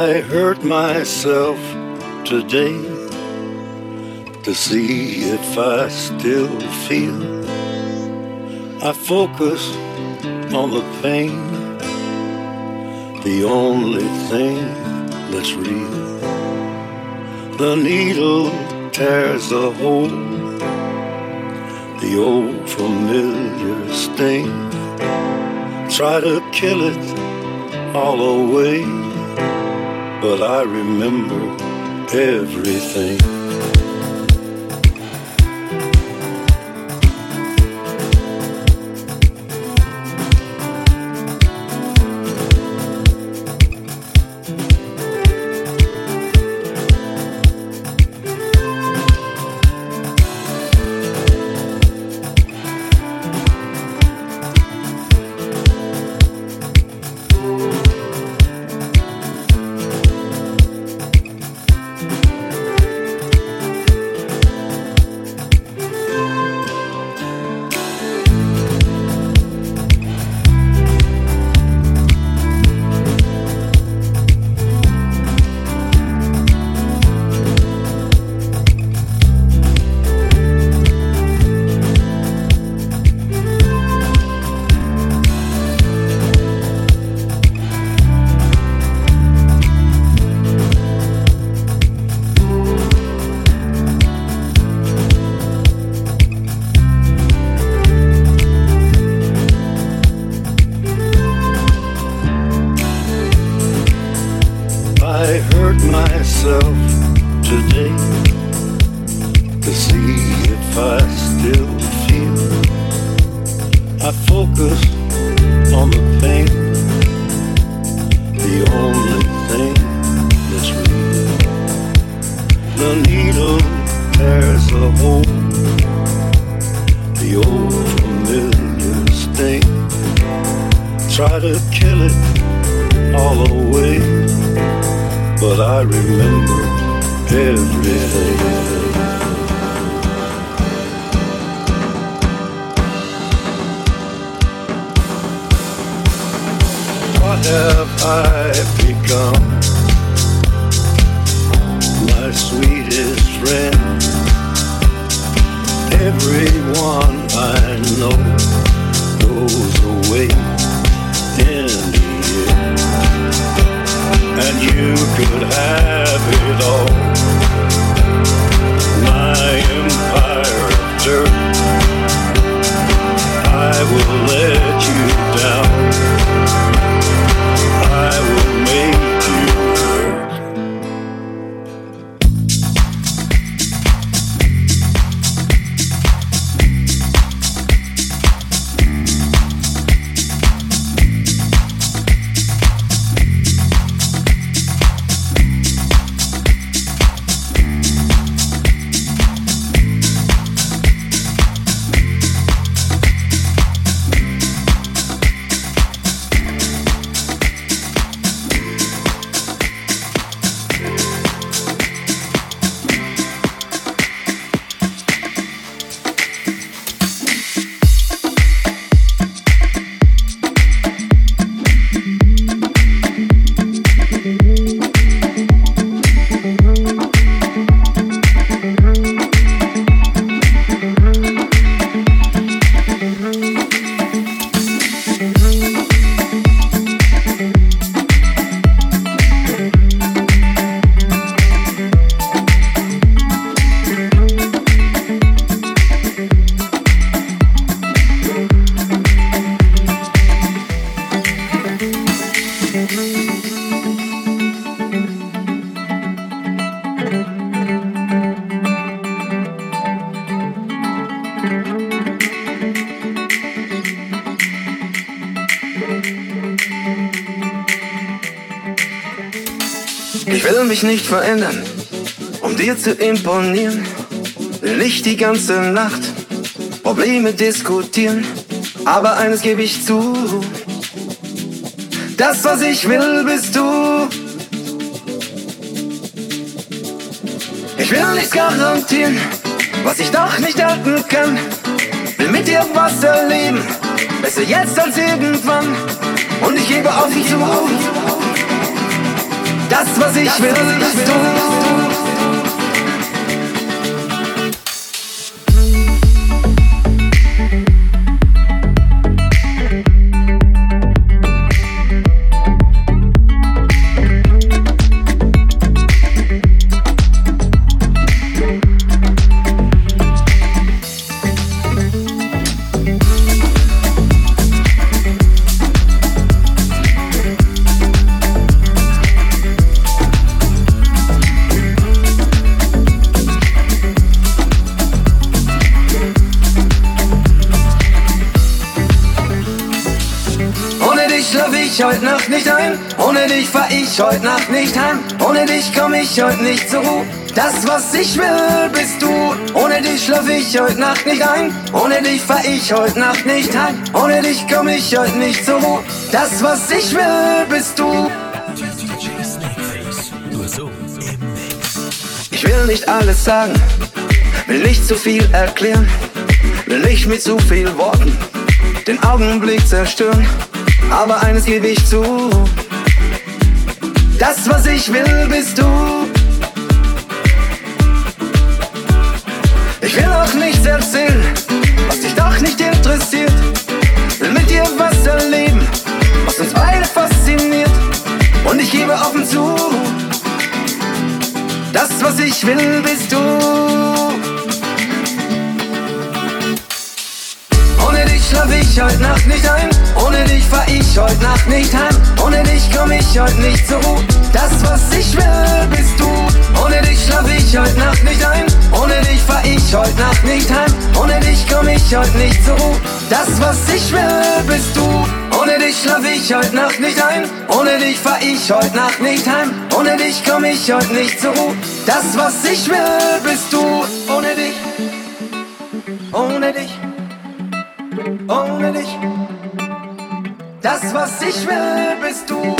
I hurt myself today to see if I still feel. I focus on the pain, the only thing that's real. The needle tears a hole, the old familiar sting. Try to kill it all away, but I remember everything. I hurt myself today to see if I still feel. I focus on the pain, the only thing that's real. The needle tears a hole, the old familiar sting. Try to kill it all away, but I remember everything. What have I become, my sweetest friend? Everyone I know goes away in the end, and you could have it all. My empire of dirt, I will let you down. I will make you hurt. Ich will mich nicht verändern, um dir zu imponieren. Will nicht die ganze Nacht Probleme diskutieren. Aber eines gebe ich zu: das, was ich will, bist du. Ich will nichts garantieren, was ich doch nicht halten kann. Will mit dir was erleben, besser jetzt als irgendwann. Und ich gebe auf dich zu. Das, was ich will, bist du. Heute Nacht nicht ein, ohne dich fahr ich heute Nacht nicht heim, ohne dich komm ich heute nicht zur Ruhe. Das, was ich will, bist du. Ohne dich schlaf ich heute Nacht nicht ein, ohne dich fahr ich heute Nacht nicht heim, ohne dich komm ich heute nicht zur Ruhe. Das, was ich will, bist du. Ich will nicht alles sagen, will nicht zu viel erklären, will nicht mit zu viel Worten den Augenblick zerstören. Aber eines gebe ich zu, das, was ich will, bist du. Ich will auch nichts erzählen, was dich doch nicht interessiert. Will mit dir was erleben, was uns beide fasziniert. Und ich gebe offen zu, das, was ich will, bist du. Ohne dich schlaf ich heute Nacht nicht ein, ohne dich fahr ich heute Nacht nicht heim, ohne dich komm ich heute nicht zur Ruhe. Das, was ich will, bist du. Ohne dich schlaf ich heute Nacht nicht ein, ohne dich fahr ich heute Nacht nicht heim, ohne dich komm ich heute nicht zur Ruhe. Das, was ich will, bist du. Ohne dich schlaf ich heute Nacht nicht ein, ohne dich fahr ich heute Nacht nicht heim, ohne dich komm ich heute nicht zur Ruhe. Das, was ich will, bist du. Ohne dich, ohne dich, ohne dich. Das, was ich will, bist du.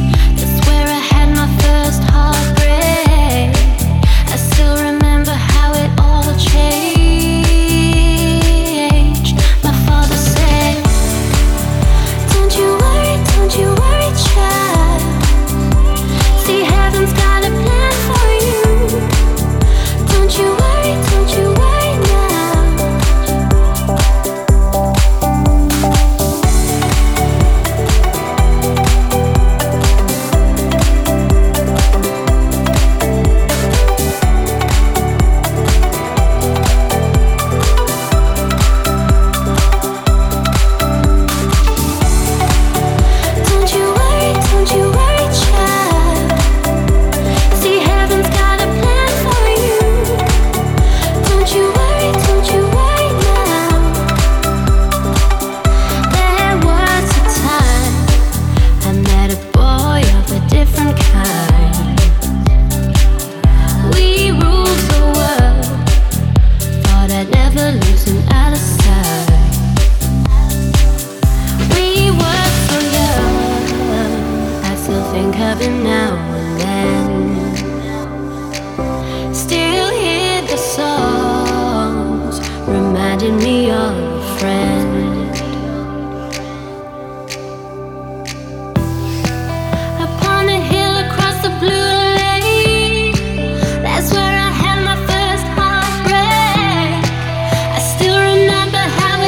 How losing out of sight. We were so young, I still think of it now and then. Still hear the songs reminding me of a friend. Upon a hill across the blue lake, that's where I had my first heartbreak. I still remember how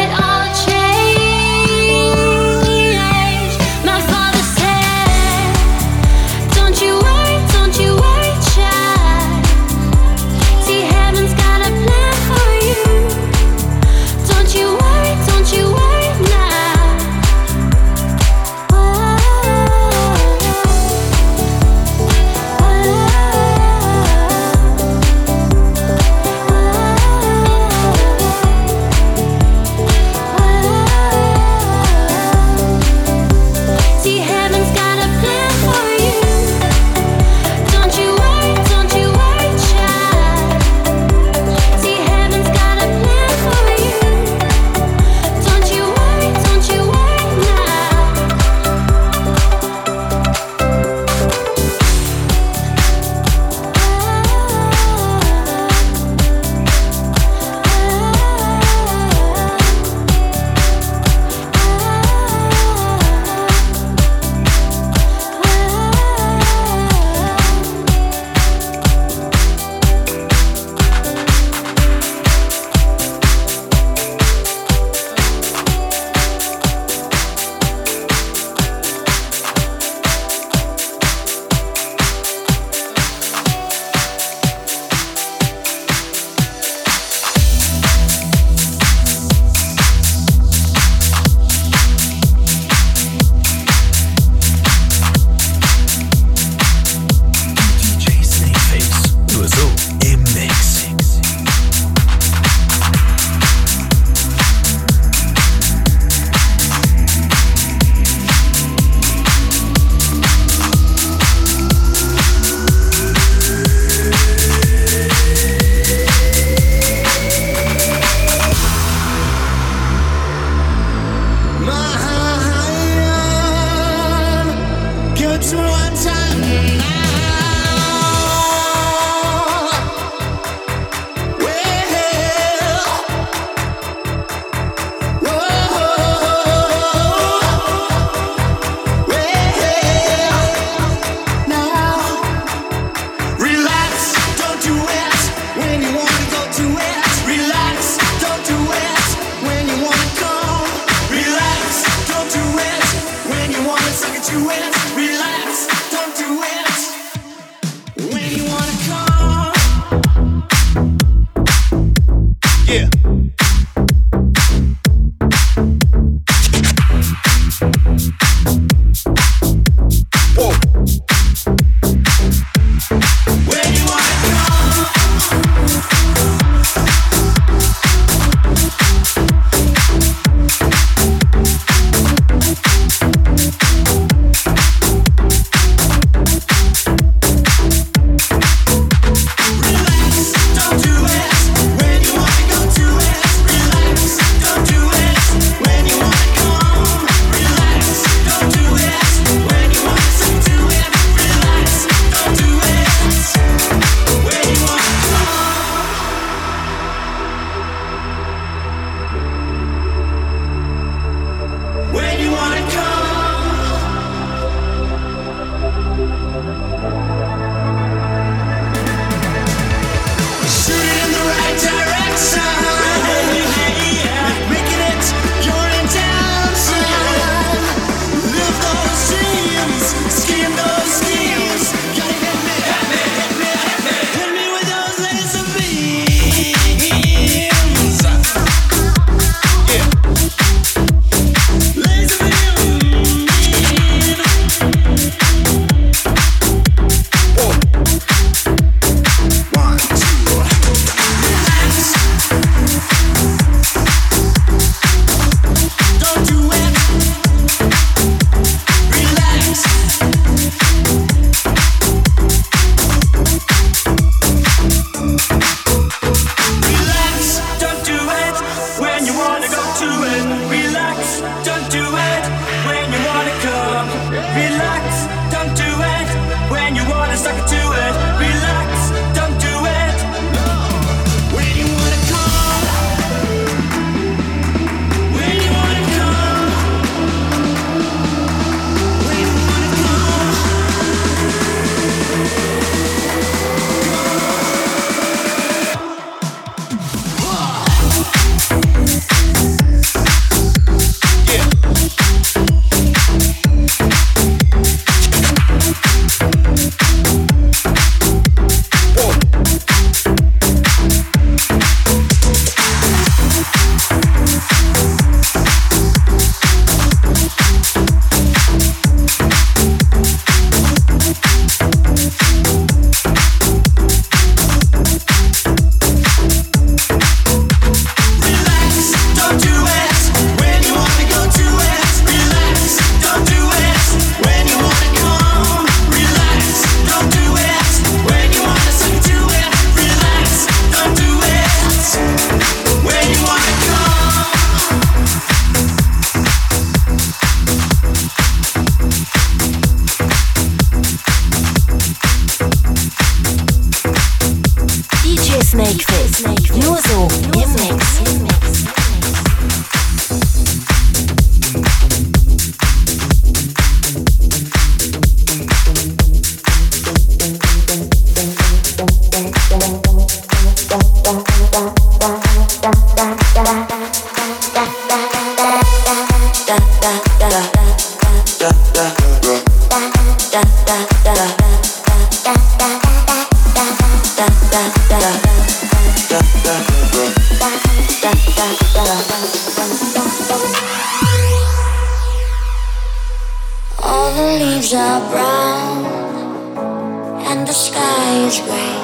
All the leaves are brown and the sky is gray.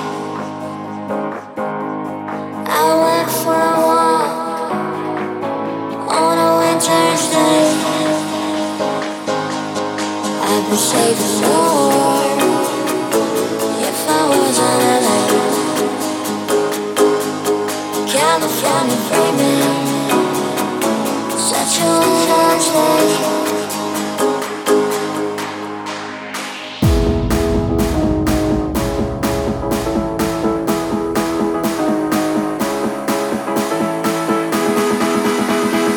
I went for a walk on a winter's day. I'd be safe and warm if I was on LA. California dreaming, such a winter's day.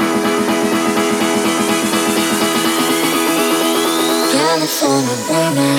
California dreaming.